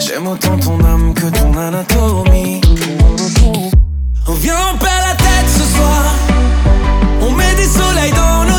J'aime autant ton âme que ton anatomie. On vient, on perd la tête ce soir. On met des soleils dans nos